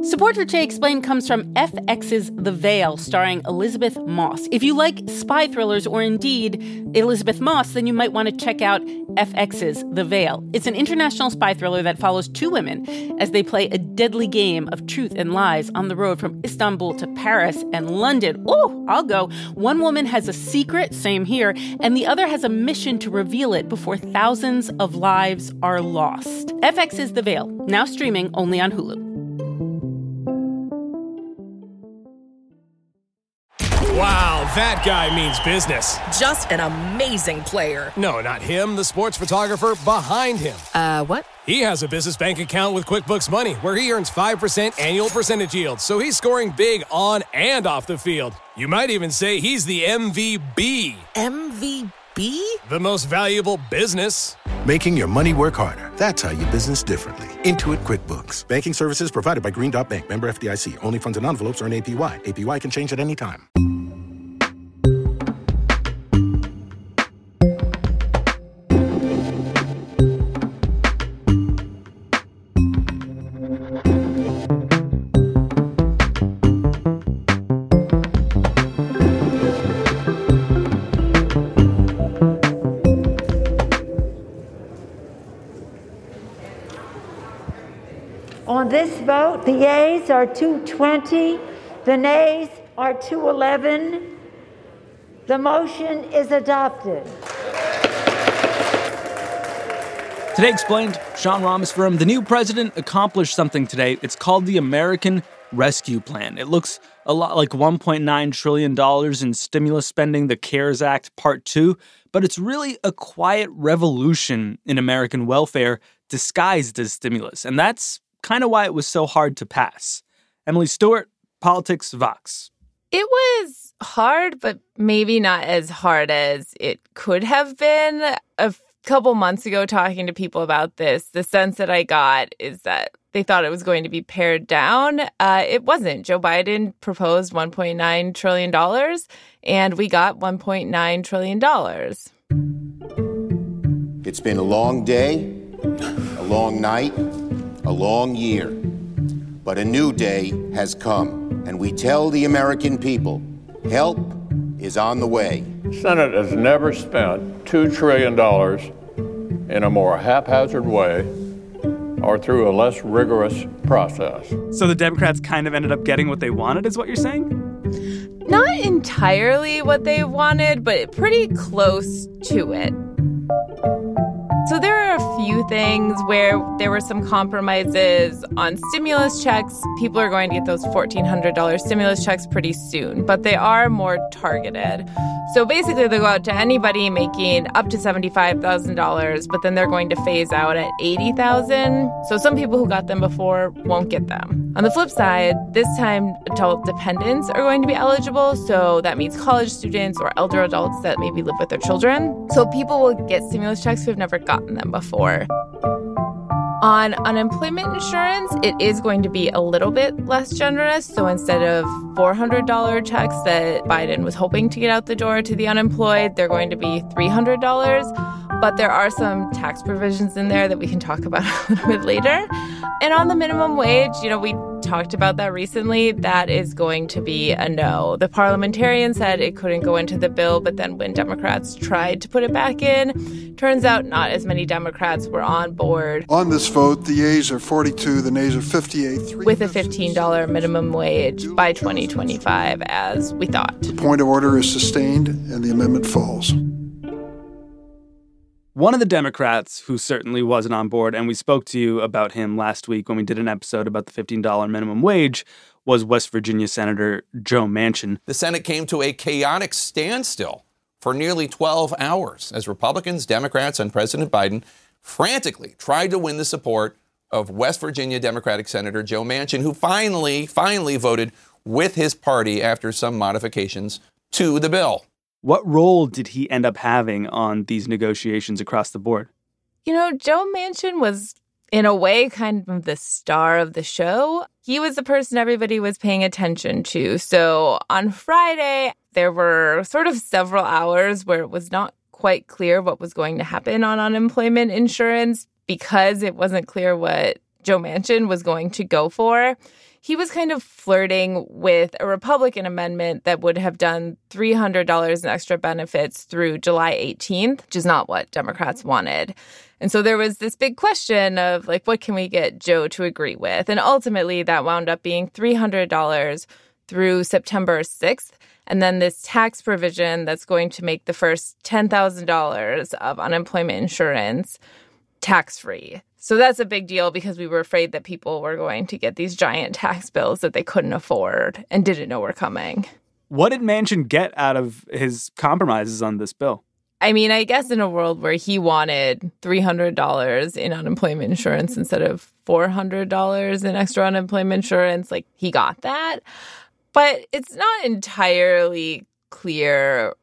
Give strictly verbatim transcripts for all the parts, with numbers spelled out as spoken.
Support for Jay Explained comes from F X's The Veil, starring Elizabeth Moss. If you like spy thrillers or indeed Elizabeth Moss, then you might want to check out F X's The Veil. It's an international spy thriller that follows two women as they play a deadly game of truth and lies on the road from Istanbul to Paris and London. Oh, I'll go. One woman has a secret, same here, and the other has a mission to reveal it before thousands of lives are lost. F X's The Veil, now streaming only on Hulu. Wow, that guy means business. Just an amazing player. No, not him, the sports photographer behind him. Uh, what? He has a business bank account with QuickBooks Money where he earns five percent annual percentage yield, so he's scoring big on and off the field. You might even say he's the M V B. M V B? The most valuable business. Making your money work harder. That's how you business differently. Intuit QuickBooks. Banking services provided by Green Dot Bank. Member F D I C. Only funds and envelopes earn A P Y. A P Y can change at any time. On this vote, the yeas are two twenty, the nays are two eleven. The motion is adopted. Today Explained, Sean Rameswaram. The new president accomplished something today. It's called the American Rescue Plan. It looks a lot like one point nine trillion dollars in stimulus spending, the CARES Act Part two, but it's really a quiet revolution in American welfare disguised as stimulus, and that's kind of why it was so hard to pass. Emily Stewart, Politics Vox. It was hard, but maybe not as hard as it could have been. A couple months ago, talking to people about this, the sense that I got is that they thought it was going to be pared down. Uh, it wasn't. Joe Biden proposed one point nine trillion dollars, and we got one point nine trillion dollars. It's been a long day, a long night, a long year, but a new day has come, and we tell the American people, help is on the way. The Senate has never spent two trillion dollars in a more haphazard way or through a less rigorous process. So the Democrats kind of ended up getting what they wanted, is what you're saying? Not entirely what they wanted, but pretty close to it. So there are a few things where there were some compromises on stimulus checks. People are going to get those fourteen hundred dollars stimulus checks pretty soon, but they are more targeted. So basically, they go out to anybody making up to seventy-five thousand dollars, but then they're going to phase out at eighty thousand dollars. So some people who got them before won't get them. On the flip side, this time, adult dependents are going to be eligible. So that means college students or elder adults that maybe live with their children. So people will get stimulus checks who have never gotten them before. On unemployment insurance, it is going to be a little bit less generous. So instead of four hundred dollars checks that Biden was hoping to get out the door to the unemployed, they're going to be three hundred dollars. But there are some tax provisions in there that we can talk about a little bit later. And on the minimum wage, you know, we talked about that recently. That is going to be a no. The parliamentarian said it couldn't go into the bill, but then when Democrats tried to put it back in, turns out not as many Democrats were on board. On this vote, the yeas are forty-two, the nays are fifty-eight. With a fifteen dollars minimum wage by twenty twenty-five, as we thought. The point of order is sustained, and the amendment falls. One of the Democrats who certainly wasn't on board, and we spoke to you about him last week when we did an episode about the fifteen dollars minimum wage, was West Virginia Senator Joe Manchin. The Senate came to a chaotic standstill for nearly twelve hours as Republicans, Democrats, and President Biden frantically tried to win the support of West Virginia Democratic Senator Joe Manchin, who finally, finally voted with his party after some modifications to the bill. What role did he end up having on these negotiations across the board? You know, Joe Manchin was, in a way, kind of the star of the show. He was the person everybody was paying attention to. So on Friday, there were sort of several hours where it was not quite clear what was going to happen on unemployment insurance because it wasn't clear what Joe Manchin was going to go for. He was kind of flirting with a Republican amendment that would have done three hundred dollars in extra benefits through July eighteenth, which is not what Democrats wanted. And so there was this big question of, like, what can we get Joe to agree with? And ultimately, that wound up being three hundred dollars through September sixth. And then this tax provision that's going to make the first ten thousand dollars of unemployment insurance tax-free. So that's a big deal because we were afraid that people were going to get these giant tax bills that they couldn't afford and didn't know were coming. What did Manchin get out of his compromises on this bill? I mean, I guess in a world where he wanted three hundred dollars in unemployment insurance instead of four hundred dollars in extra unemployment insurance, like, he got that. But it's not entirely clear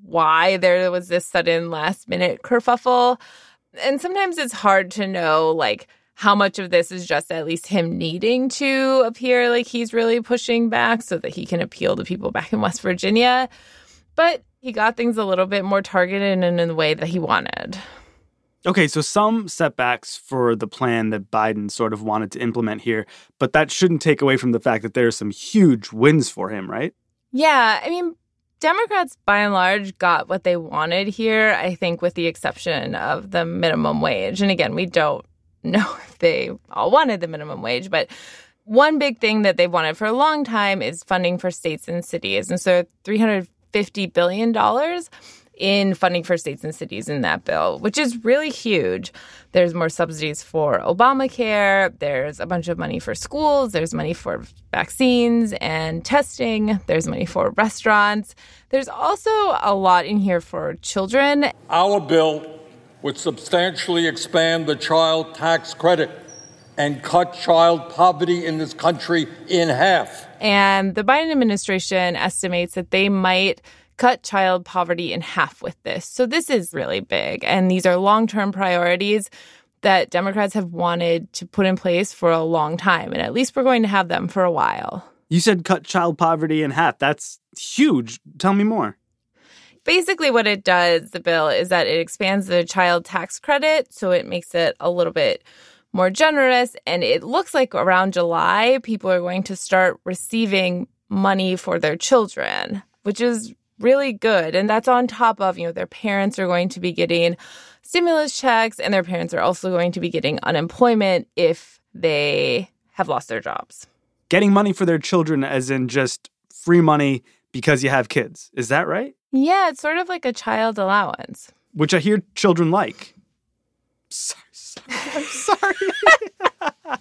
why there was this sudden last-minute kerfuffle. And sometimes it's hard to know, like, how much of this is just at least him needing to appear like he's really pushing back so that he can appeal to people back in West Virginia. But he got things a little bit more targeted and in the way that he wanted. Okay, so some setbacks for the plan that Biden sort of wanted to implement here, but that shouldn't take away from the fact that there are some huge wins for him, right? Yeah, I mean, Democrats, by and large, got what they wanted here, I think, with the exception of the minimum wage. And again, we don't know if they all wanted the minimum wage, but one big thing that they've wanted for a long time is funding for states and cities. And so three hundred fifty billion dollars in funding for states and cities in that bill, which is really huge. There's more subsidies for Obamacare. There's a bunch of money for schools. There's money for vaccines and testing. There's money for restaurants. There's also a lot in here for children. Our bill would substantially expand the child tax credit and cut child poverty in this country in half. And the Biden administration estimates that they might cut child poverty in half with this. So this is really big. And these are long-term priorities that Democrats have wanted to put in place for a long time. And at least we're going to have them for a while. You said cut child poverty in half. That's huge. Tell me more. Basically what it does, the bill, is that it expands the child tax credit. So it makes it a little bit more generous. And it looks like around July, people are going to start receiving money for their children, which is really good. And that's on top of, you know, their parents are going to be getting stimulus checks and their parents are also going to be getting unemployment if they have lost their jobs. Getting money for their children as in just free money because you have kids. Is that right? Yeah, it's sort of like a child allowance. Which I hear children like. Sorry, sorry. I'm sorry.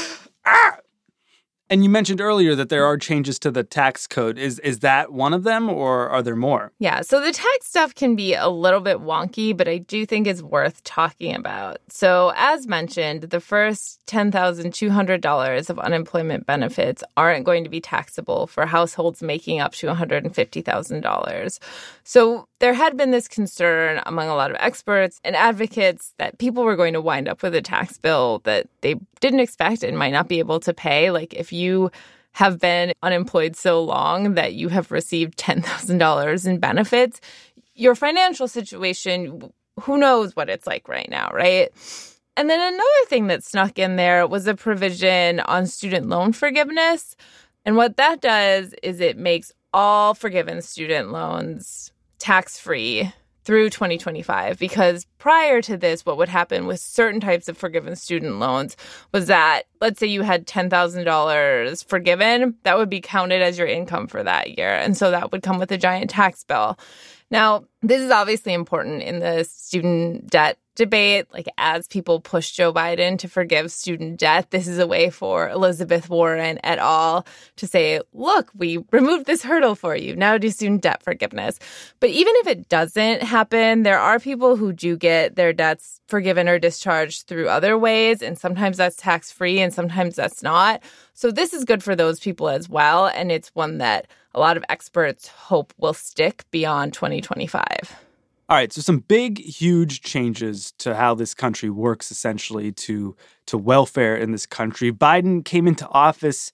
ah! And you mentioned earlier that there are changes to the tax code. Is is that one of them, or are there more? Yeah, so the tax stuff can be a little bit wonky, but I do think it's worth talking about. So as mentioned, the first ten thousand two hundred dollars of unemployment benefits aren't going to be taxable for households making up to one hundred fifty thousand dollars. So there had been this concern among a lot of experts and advocates that people were going to wind up with a tax bill that they didn't expect and might not be able to pay. Like, if you have been unemployed so long that you have received ten thousand dollars in benefits, your financial situation, who knows what it's like right now, right? And then another thing that snuck in there was a provision on student loan forgiveness. And what that does is it makes all forgiven student loans tax-free through twenty twenty-five, because prior to this, what would happen with certain types of forgiven student loans was that, let's say you had ten thousand dollars forgiven, that would be counted as your income for that year. And so that would come with a giant tax bill. Now, this is obviously important in the student debt debate. Like, as people push Joe Biden to forgive student debt, this is a way for Elizabeth Warren et al. To say, look, we removed this hurdle for you. Now do student debt forgiveness. But even if it doesn't happen, there are people who do get their debts forgiven or discharged through other ways. And sometimes that's tax-free and sometimes that's not. So this is good for those people as well. And it's one that a lot of experts hope will stick beyond twenty twenty-five. All right, so some big, huge changes to how this country works, essentially, to, to welfare in this country. Biden came into office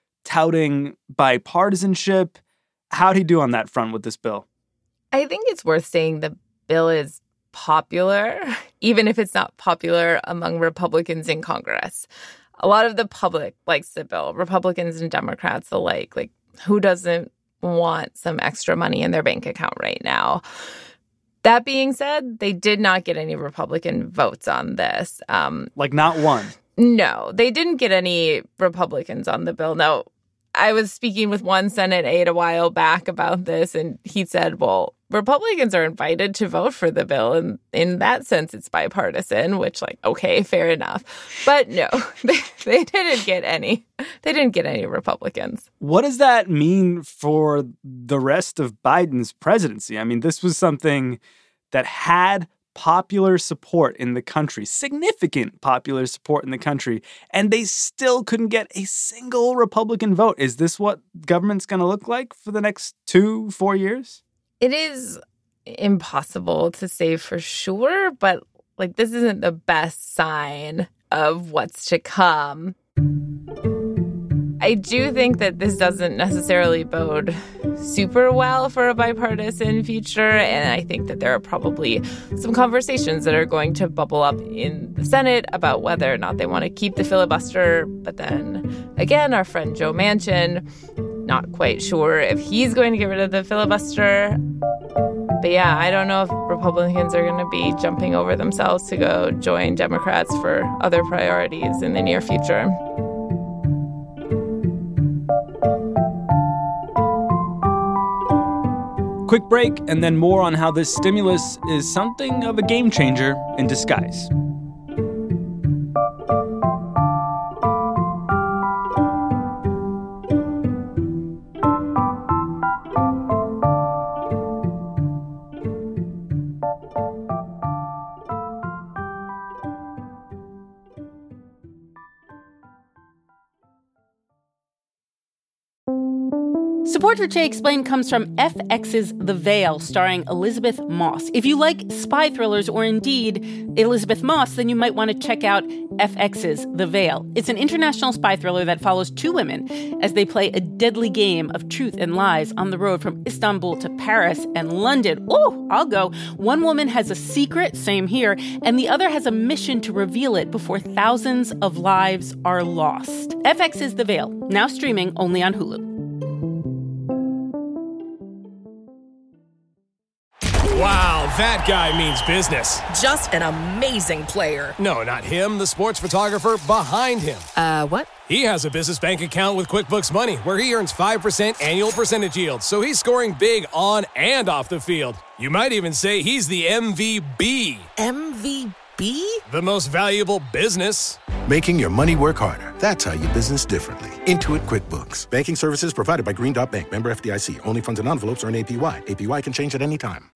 touting bipartisanship. How'd he do on that front with this bill? I think it's worth saying the bill is popular, even if it's not popular among Republicans in Congress. a lot of the public likes the bill, Republicans and Democrats alike. Like, who doesn't want some extra money in their bank account right now? That being said, they did not get any Republican votes on this. Um, like, not one? No, they didn't get any Republicans on the bill. Now, I was speaking with one Senate aide a while back about this, and he said, well, Republicans are invited to vote for the bill, and in that sense, it's bipartisan, which, like, okay, fair enough. But no, they, they didn't get any. They didn't get any Republicans. What does that mean for the rest of Biden's presidency? I mean, this was something that had popular support in the country, significant popular support in the country, and they still couldn't get a single Republican vote. Is this what government's going to look like for the next two, four years? It is impossible to say for sure, but like this isn't the best sign of what's to come. I do think that this doesn't necessarily bode super well for a bipartisan future, and I think that there are probably some conversations that are going to bubble up in the Senate about whether or not they want to keep the filibuster. But then again, our friend Joe Manchin, not quite sure if he's going to get rid of the filibuster. But yeah, I don't know if Republicans are going to be jumping over themselves to go join Democrats for other priorities in the near future. Quick break, and then more on how this stimulus is something of a game changer in disguise. Support for Jay Explained comes from F X's The Veil, starring Elizabeth Moss. If you like spy thrillers or indeed Elizabeth Moss, then you might want to check out F X's The Veil. It's an international spy thriller that follows two women as they play a deadly game of truth and lies on the road from Istanbul to Paris and London. Oh, I'll go. One woman has a secret, same here, and the other has a mission to reveal it before thousands of lives are lost. F X's The Veil, now streaming only on Hulu. Wow, that guy means business. Just an amazing player. No, not him, the sports photographer behind him. Uh, what? He has a business bank account with QuickBooks Money where he earns five percent annual percentage yield, so he's scoring big on and off the field. You might even say he's the M V B. M V B? The most valuable business. Making your money work harder. That's how you business differently. Intuit QuickBooks. Banking services provided by Green Dot Bank. Member F D I C. Only funds and envelopes earn A P Y. A P Y can change at any time.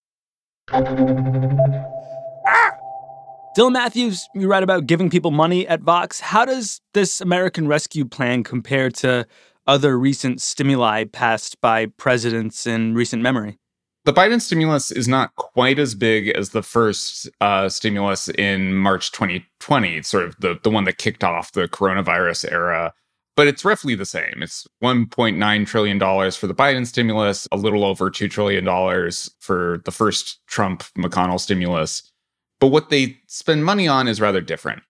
Dylan Matthews, you write about giving people money at Vox. How does this American Rescue Plan compare to other recent stimuli passed by presidents in recent memory? The Biden stimulus is not quite as big as the first uh, stimulus in March twenty twenty, sort of the, the one that kicked off the coronavirus era. But it's roughly the same. It's one point nine trillion dollars for the Biden stimulus, a little over two trillion dollars for the first Trump-McConnell stimulus. But what they spend money on is rather different.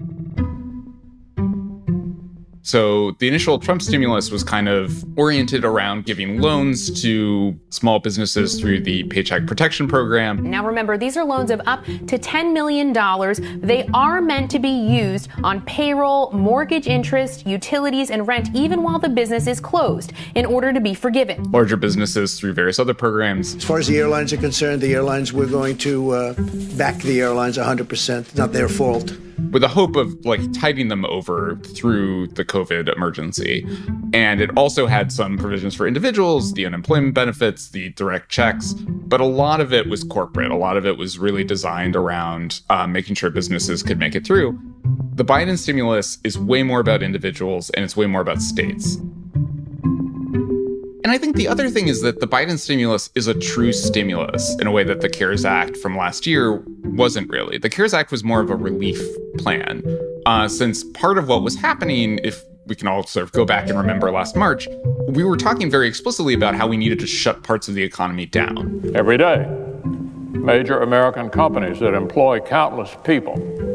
So the initial Trump stimulus was kind of oriented around giving loans to small businesses through the Paycheck Protection Program. Now remember, these are loans of up to ten million dollars. They are meant to be used on payroll, mortgage interest, utilities, and rent, even while the business is closed, in order to be forgiven. Larger businesses through various other programs. As far as the airlines are concerned, the airlines, we're going to uh, back the airlines one hundred percent. It's not their fault. With the hope of like tiding them over through the COVID emergency. And it also had some provisions for individuals, the unemployment benefits, the direct checks, but a lot of it was corporate. A lot of it was really designed around uh, making sure businesses could make it through. The Biden stimulus is way more about individuals and it's way more about states. And I think the other thing is that the Biden stimulus is a true stimulus in a way that the CARES Act from last year wasn't really. The CARES Act was more of a relief plan, uh, since part of what was happening, if we can all sort of go back and remember last March, we were talking very explicitly about how we needed to shut parts of the economy down. Every day, major American companies that employ countless people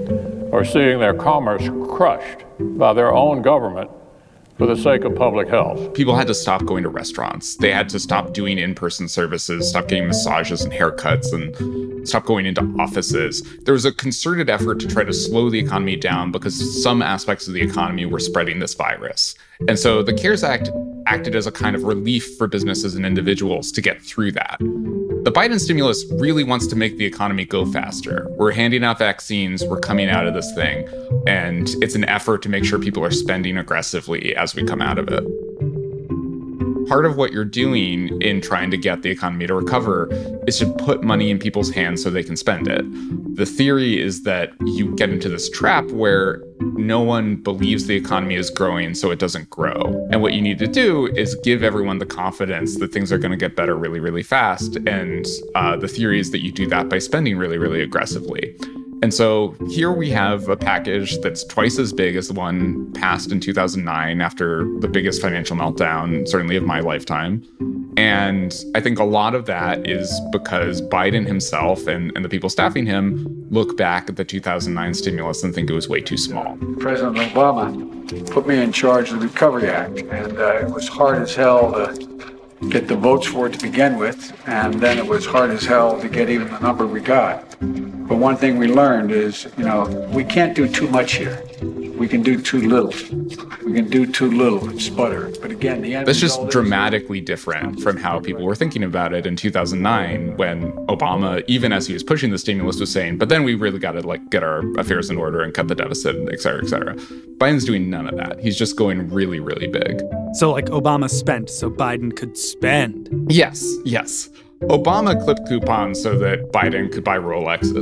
are seeing their commerce crushed by their own government for the sake of public health. People had to stop going to restaurants. They had to stop doing in-person services, stop getting massages and haircuts, and stop going into offices. There was a concerted effort to try to slow the economy down because some aspects of the economy were spreading this virus. And so the CARES Act acted as a kind of relief for businesses and individuals to get through that. The Biden stimulus really wants to make the economy go faster. We're handing out vaccines, we're coming out of this thing, and it's an effort to make sure people are spending aggressively as we come out of it. Part of what you're doing in trying to get the economy to recover is to put money in people's hands so they can spend it. The theory is that you get into this trap where no one believes the economy is growing, so it doesn't grow. And what you need to do is give everyone the confidence that things are going to get better really, really fast. And uh, the theory is that you do that by spending really, really aggressively. And so here we have a package that's twice as big as the one passed in two thousand nine after the biggest financial meltdown, certainly of my lifetime. And I think a lot of that is because Biden himself and, and the people staffing him look back at the two thousand nine stimulus and think it was way too small. President Obama put me in charge of the Recovery Act, and uh, it was hard as hell to get the votes for it to begin with, and then it was hard as hell to get even the number we got. But one thing we learned is, you know, we can't do too much here. We can do too little. We can do too little and sputter. But again, the end That's just dramatically different from how people were thinking about it in two thousand nine when Obama, even as he was pushing the stimulus, was saying, but then we really got to like get our affairs in order and cut the deficit, et cetera, et cetera. Biden's doing none of that. He's just going really, really big. So like Obama spent so Biden could spend. Yes, yes. Obama clipped coupons so that Biden could buy Rolexes.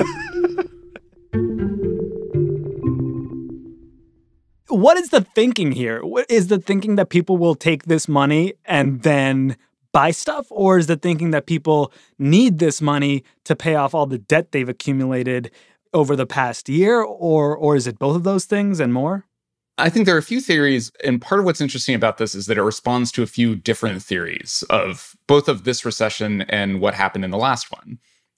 What is the thinking here? What is the thinking that people will take this money and then buy stuff? Or is the thinking that people need this money to pay off all the debt they've accumulated over the past year? Or, or is it both of those things and more? I think there are a few theories, and part of what's interesting about this is that it responds to a few different theories of both of this recession and what happened in the last one.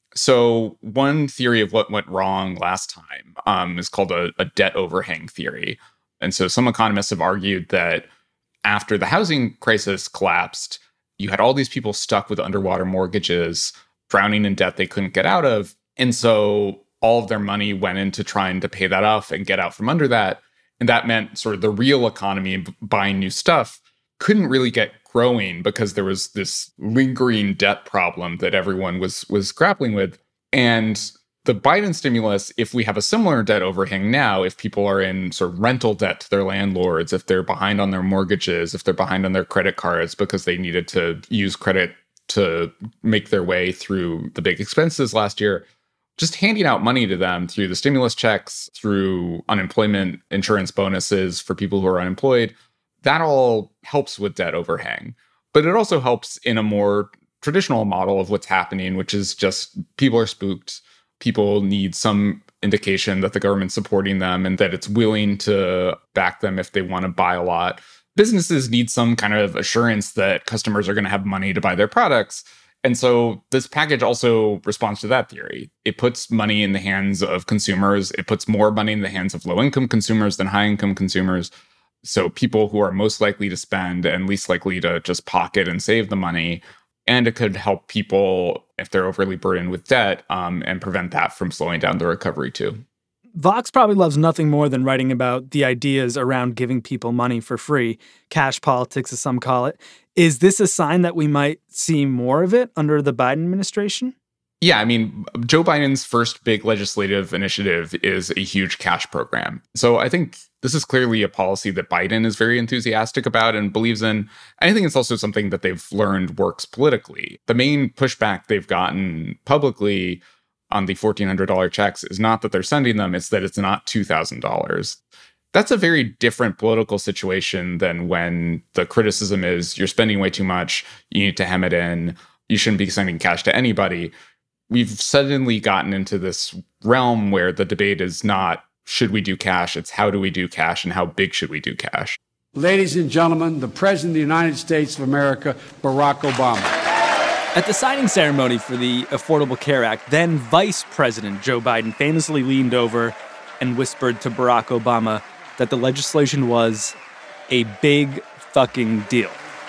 So one theory of what went wrong last time um, is called a, a debt overhang theory. And so some economists have argued that after the housing crisis collapsed, you had all these people stuck with underwater mortgages, drowning in debt they couldn't get out of. And so all of their money went into trying to pay that off and get out from under that. And that meant sort of the real economy and buying new stuff couldn't really get growing because there was this lingering debt problem that everyone was was grappling with. And the Biden stimulus, if we have a similar debt overhang now, if people are in sort of rental debt to their landlords, if they're behind on their mortgages, if they're behind on their credit cards because they needed to use credit to make their way through the big expenses last year, just handing out money to them through the stimulus checks, through unemployment insurance bonuses for people who are unemployed, that all helps with debt overhang. But it also helps in a more traditional model of what's happening, which is just people are spooked. People need some indication that the government's supporting them and that it's willing to back them if they want to buy a lot. Businesses need some kind of assurance that customers are going to have money to buy their products. And so this package also responds to that theory. It puts money in the hands of consumers. It puts more money in the hands of low-income consumers than high-income consumers. So people who are most likely to spend and least likely to just pocket and save the money. And it could help people if they're overly burdened with debt um, and prevent that from slowing down the recovery too. Vox probably loves nothing more than writing about the ideas around giving people money for free. Cash politics, as some call it. Is this a sign that we might see more of it under the Biden administration? Yeah, I mean, Joe Biden's first big legislative initiative is a huge cash program. So I think this is clearly a policy that Biden is very enthusiastic about and believes in. I think it's also something that they've learned works politically. The main pushback they've gotten publicly on the fourteen hundred dollars checks is not that they're sending them, it's that it's not two thousand dollars. That's a very different political situation than when the criticism is you're spending way too much, you need to hem it in, you shouldn't be sending cash to anybody. We've suddenly gotten into this realm where the debate is not should we do cash, it's how do we do cash and how big should we do cash. Ladies and gentlemen, the President of the United States of America, Barack Obama. At the signing ceremony for the Affordable Care Act, then Vice President Joe Biden famously leaned over and whispered to Barack Obama that the legislation was a big fucking deal.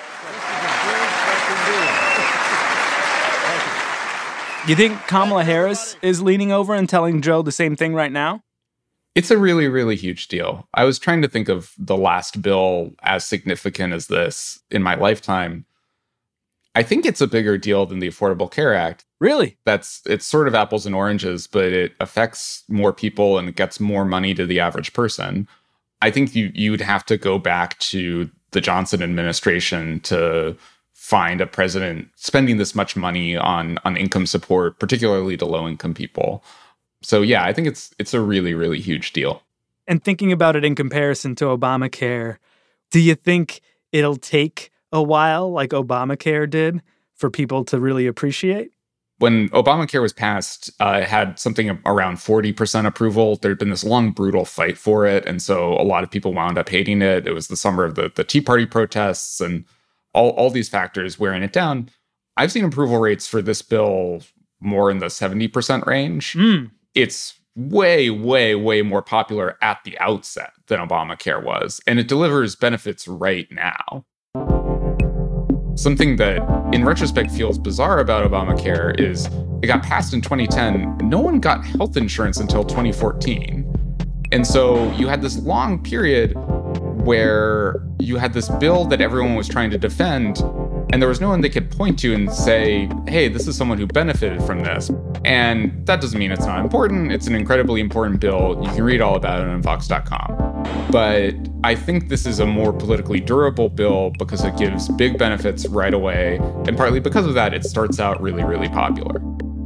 You think Kamala Harris is leaning over and telling Joe the same thing right now? It's a really, really huge deal. I was trying to think of the last bill as significant as this in my lifetime. I think it's a bigger deal than the Affordable Care Act. Really? That's it's sort of apples and oranges, but it affects more people and it gets more money to the average person. I think you you'd have to go back to the Johnson administration to find a president spending this much money on on income support, particularly to low-income people. So yeah, I think it's it's a really, really huge deal. And thinking about it in comparison to Obamacare, do you think it'll take a while, like Obamacare did, for people to really appreciate? When Obamacare was passed, uh, it had something around forty percent approval. There'd been this long, brutal fight for it. And so a lot of people wound up hating it. It was the summer of the, the Tea Party protests and all, all these factors wearing it down. I've seen approval rates for this bill more in the seventy percent range. Mm. It's way, way, way more popular at the outset than Obamacare was. And it delivers benefits right now. Something that, in retrospect, feels bizarre about Obamacare is it got passed in twenty ten. No one got health insurance until twenty fourteen. And so you had this long period where you had this bill that everyone was trying to defend, and there was no one they could point to and say, hey, this is someone who benefited from this. And that doesn't mean it's not important. It's an incredibly important bill. You can read all about it on Vox dot com. But I think this is a more politically durable bill because it gives big benefits right away. And partly because of that, it starts out really, really popular.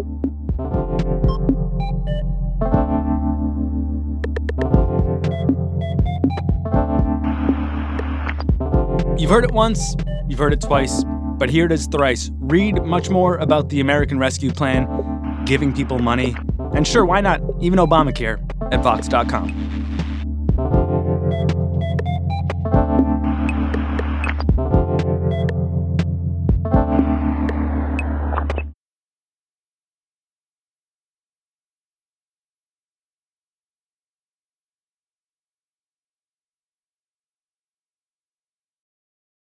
You've heard it once, you've heard it twice, but here it is thrice. Read much more about the American Rescue Plan, giving people money, and sure, why not, even Obamacare, at Vox dot com.